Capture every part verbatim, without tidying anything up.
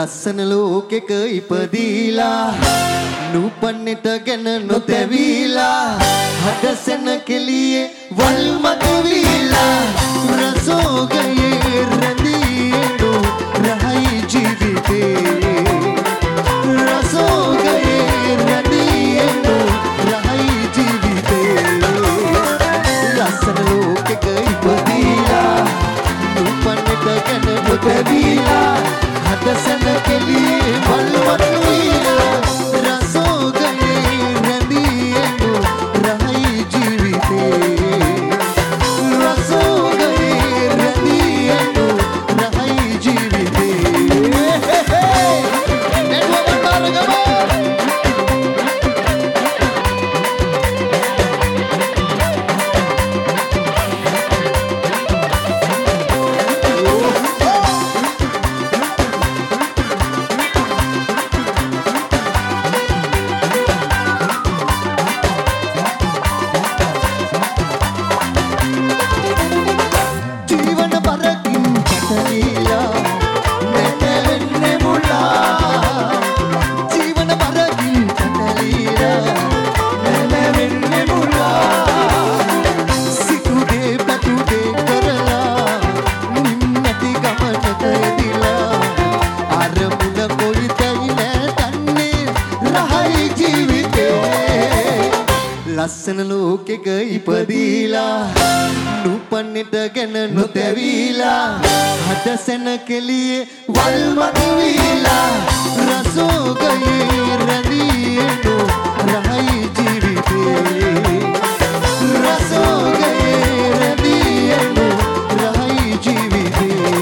ලස්සන ලෝකෙක ඉපදීලා නූපන්නේට ගැන නොතැවීලා හදසන කෙලියේ වල් මත වීලා රසෝගයේ රැඳීනු රහයි ජීවිතේ රසෝගයේ රැඳීනු රහයි ජීවිතේ ලස්සන ලෝකෙක ඉපදීලා නූපන්නේට ගැන නොතැවීලා හදසන කෙලියේ වල් මත වීලා රසෝගයේ රැඳීනු රහයි ජීවිතේ රසෝගයේ රැඳීනු රහයි ජීවිතේ නෙටුවක තරගම ලස්සන ලෝකෙක ඉපදීලා නූපන්නේට ගැන නොතැවීලා හදසන කෙලියේ වල් මත වීලා රසෝගයේ රැඳීනු රහයි ජීවිතේ රසෝගයේ රැඳීනු රහයි ජීවිතේ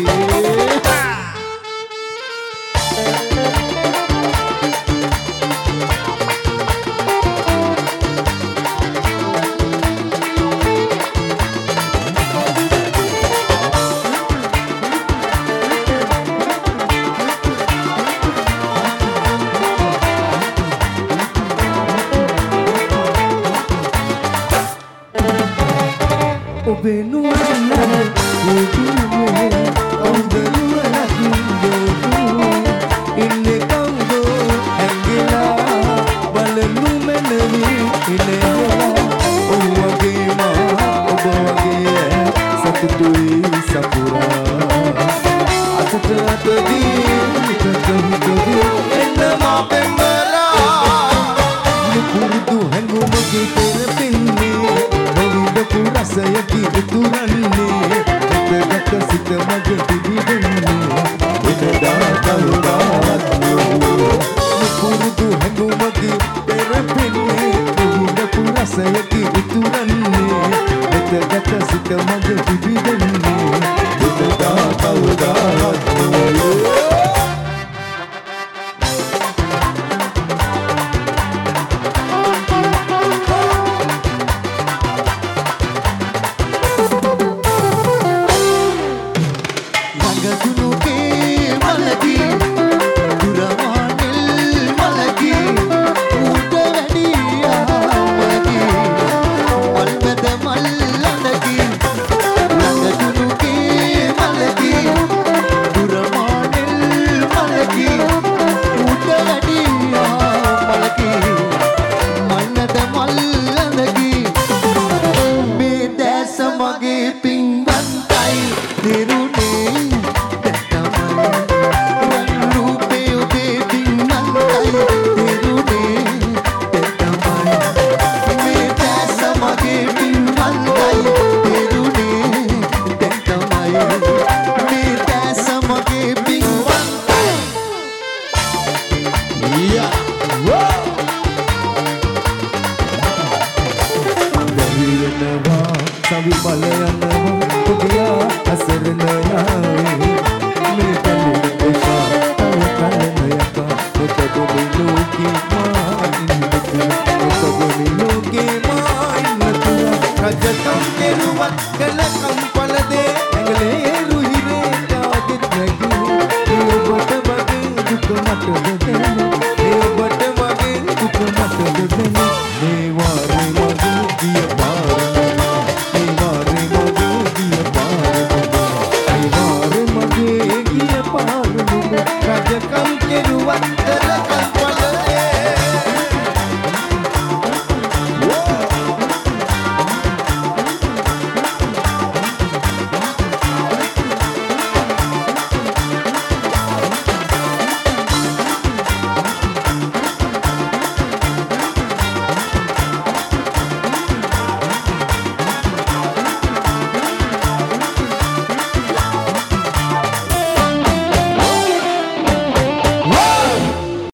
Raja kau keruat kelakam